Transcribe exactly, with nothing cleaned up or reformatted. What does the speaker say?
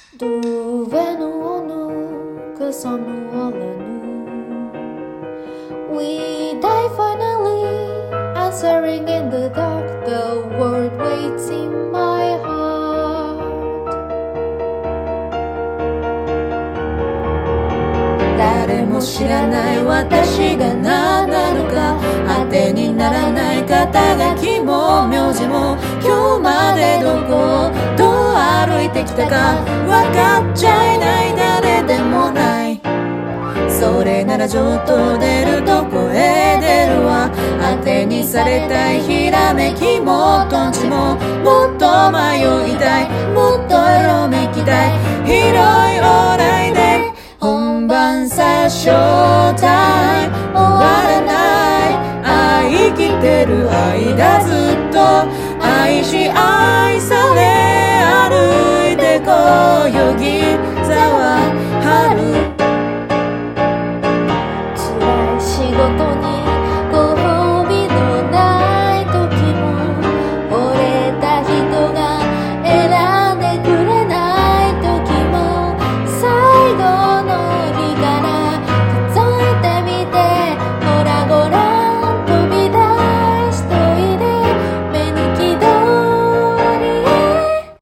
Dove nuono che sono all'anu. We die finally, answering in the dark. The word waits in my heart. 誰も知らない私が何なのか、当てにならない肩書きも名字も、今日までどこをどう歩いてきたか分かっちゃいない誰でもない。それなら上等出ると声出るわ。当てにされたいひらめきもとんちも、もっと迷いたい、もっと色めきたい。広い往来で本番さショータイム。